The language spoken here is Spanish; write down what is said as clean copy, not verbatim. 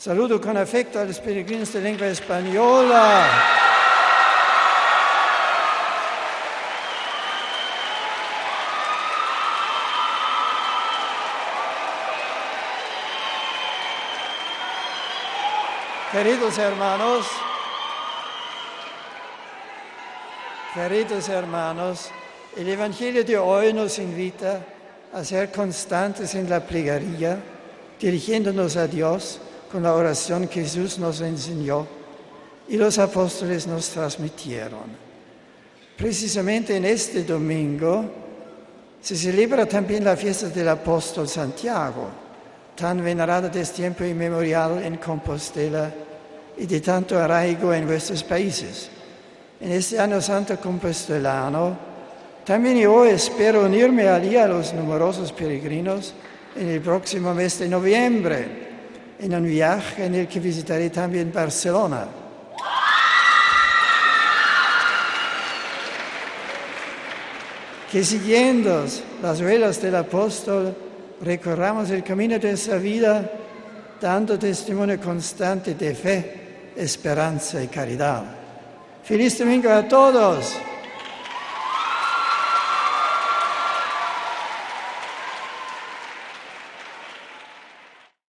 Saludo con afecto a los peregrinos de lengua española. Queridos hermanos, el Evangelio de hoy nos invita a ser constantes en la plegaria, dirigiéndonos a Dios con la oración que Jesús nos enseñó y los apóstoles nos transmitieron. Precisamente en este domingo se celebra también la fiesta del apóstol Santiago, tan venerada desde tiempo inmemorial en Compostela y de tanto arraigo en vuestros países. En este año santo compostelano, también yo espero unirme allí a los numerosos peregrinos en el próximo mes de noviembre, en un viaje en el que visitaré también Barcelona. Que siguiendo las huellas del apóstol, recorramos el camino de esa vida, dando testimonio constante de fe, esperanza y caridad. ¡Feliz domingo a todos!